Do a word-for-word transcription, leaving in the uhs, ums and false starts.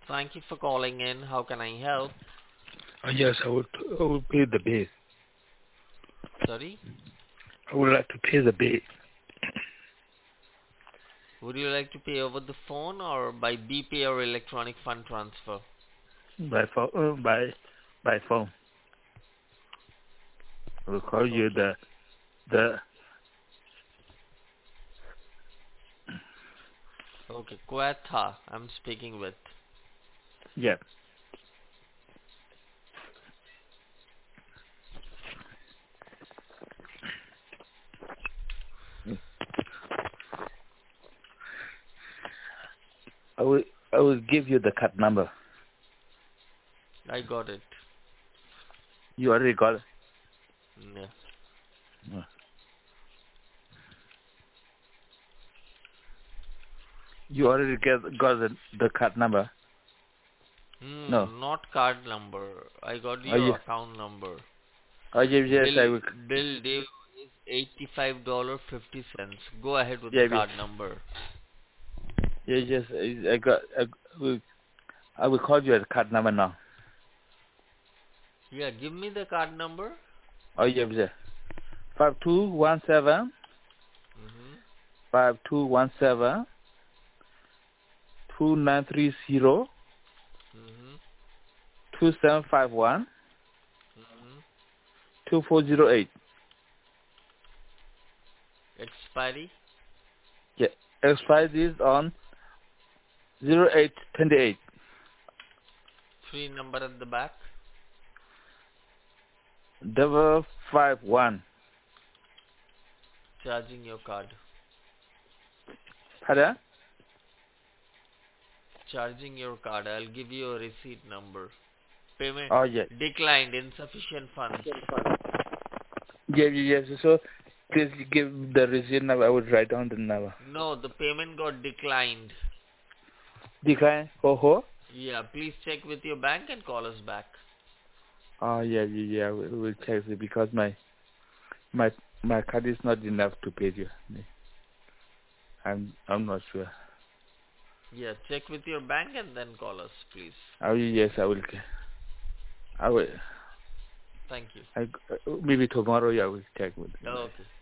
Thank you for calling in. How can I help? Uh, yes, I would, I would pay the bill. Sorry? I would like to pay the bill Would you like to pay over the phone or by B P or electronic fund transfer? by phone. Uh, by by phone. I will call you Okay. the the Okay. Quetta, I'm speaking with. yeah. I will I will give you the card number. I got it. You already got it. Yeah. Uh, You already get got the, the card number. No. Hmm, not card number. I got Oh your yeah. account number. Oh yes, yes. Bill I will. bill due is eighty-five dollars and fifty cents. Go ahead with the Yeah. Yes. card number. Yes. Yes. I, I got. I will. I will call you the card number now. Yeah, give me the card number. Oh yeah. Yes. Five two one seven Mhm. five two one seven two nine three zero Mhm. two seven five one Mhm. two four zero eight. Expiry. Yeah. Expiry is on zero eight twenty eight. Three number at the back. Double five one. Charging your card. Pardon? Charging your card. I'll give you a receipt number. Payment Oh yeah. declined. Insufficient funds. Yeah, yeah, yes. So please give the receipt number. I would write down the number. No, the payment got declined. Decline. Ho ho. Yeah, please check with your bank and call us back. Oh yeah, yeah, yeah. We will check it because my my my card is not enough to pay you. I'm I'm not sure. Yeah, check with your bank and then call us, please. Oh yes, I will. I will. Thank you. I maybe tomorrow. Yeah, I will check with. Okay.